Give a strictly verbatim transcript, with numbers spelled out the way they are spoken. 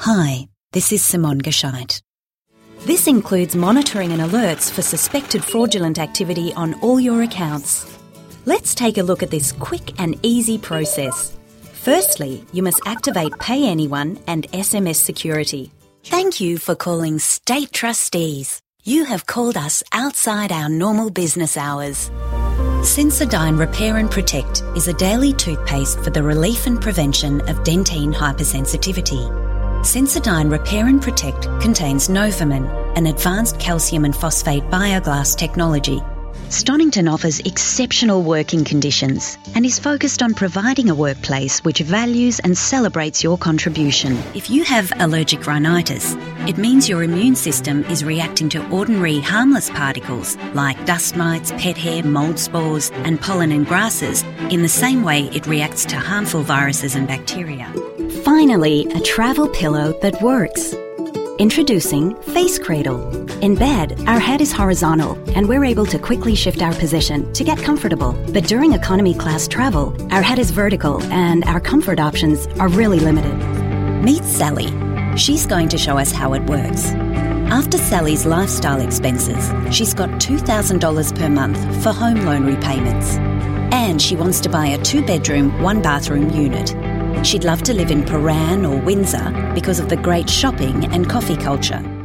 Hi, this is Simone Gescheit. This includes monitoring and alerts for suspected fraudulent activity on all your accounts. Let's take a look at this quick and easy process. Firstly, you must activate Pay Anyone and S M S security. Thank you for calling State Trustees. You have called us outside our normal business hours. Sensodyne Repair and Protect is a daily toothpaste for the relief and prevention of dentine hypersensitivity. Sensodyne Repair and Protect contains Novomin, an advanced calcium and phosphate bioglass technology. Stonington offers exceptional working conditions and is focused on providing a workplace which values and celebrates your contribution. If you have allergic rhinitis, it means your immune system is reacting to ordinary harmless particles like dust mites, pet hair, mould spores and pollen and grasses in the same way it reacts to harmful viruses and bacteria. Finally, a travel pillow that works. Introducing Face Cradle. In bed, our head is horizontal and we're able to quickly shift our position to get comfortable. But during economy class travel, our head is vertical and our comfort options are really limited. Meet Sally. She's going to show us how it works. After Sally's lifestyle expenses, she's got two thousand dollars per month for home loan repayments. And she wants to buy a two-bedroom, one-bathroom unit. She'd love to live in Paran or Windsor because of the great shopping and coffee culture.